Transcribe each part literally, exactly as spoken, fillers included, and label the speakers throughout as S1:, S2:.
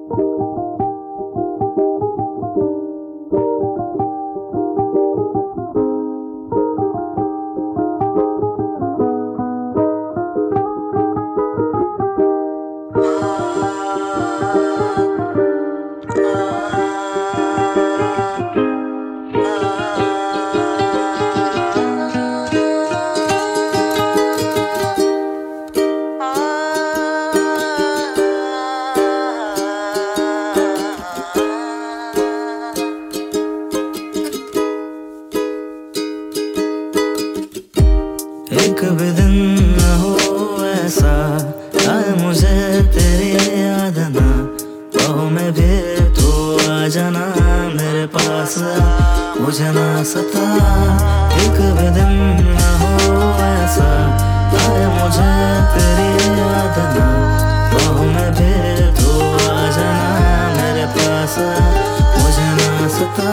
S1: एक भी दिन न हो ऐसा आए मुझे तेरी याद ना, बाहों में भी तू आ जाना, मेरे पास मुझे ना सता। एक भी दिन न हो ऐसा आए मुझे तेरी याद ना, बाहों में भी तू आ जाना, मेरे पास मुझे ना सता।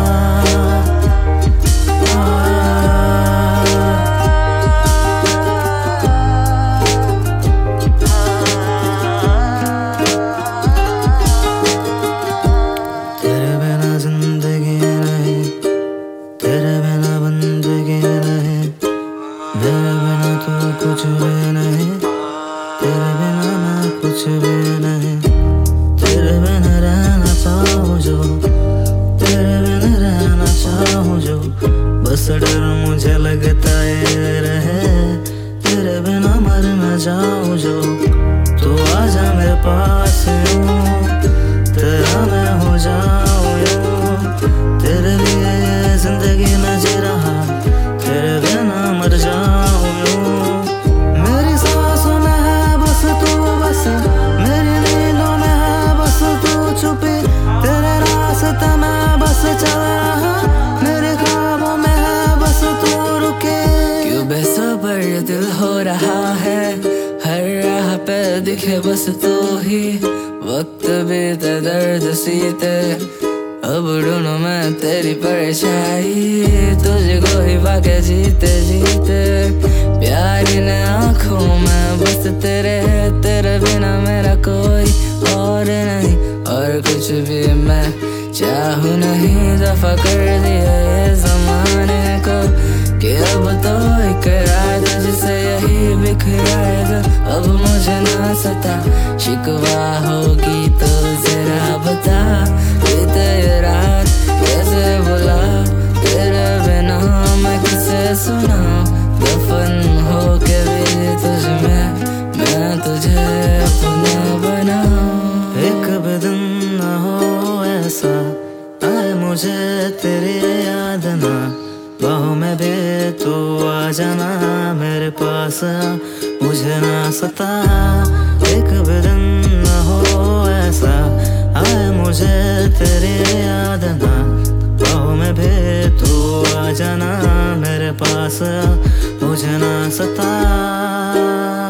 S1: कुछ भी नहीं तेरे बिना, मैं कुछ भी नहीं तेरे बिना रहना चाहूँ जो, तेरे बिना रहना चाहूँ जो, बस डर मुझे लगता है रहे तेरे बिना मर न जाऊँ जो। तू आजा मेरे पास यूं, तेरा मैं हो जाऊँ यूं, तेरे लिए ये जिंदगी न जी रहा, तेरे बिना मर जाऊँ यूं। मेरी सांसों में है बस तू, बस मेरी नींदों में है बस तू छुपी, तेरे रास्ते में बस चल रहा, मेरे ख्वाबों में है बस तू रुके।
S2: क्यों बेसब्र दिल हो रहा है, हर राह पे दिखे बस तू ही, वक्त बीते दर्द सीते, अब ढूंढूं मैं तेरी परछाई, तुझको ही पाके जीते जीते, प्यारी ने आँखों में बस तेरे, तेरे बिना मेरा कोई और नहीं, और कुछ भी मैं चाहूँ नहीं। दफा कर दिया ये जमाने को कि अब तो एक रात जिसे यही बिखराएगा, अब मुझे ना सता, शिकवा होगी तो जरा बता, बीते ये रात कैसे बुला, तेरे बिना मैं किसे सुनाऊं, दफन हो के भी तुझ में मैं तुझे अपना बनाऊं।
S1: एक भी दिन न हो ऐसा आए मुझे तेरी याद ना, बाहों में भी तू आ जाना, मेरे पास मुझे ना सता। एक भी दिन न हो ऐसा आए मुझे तेरी याद ना, बाहों में भी तू आ जाना, मेरे पास मुझे ना सता।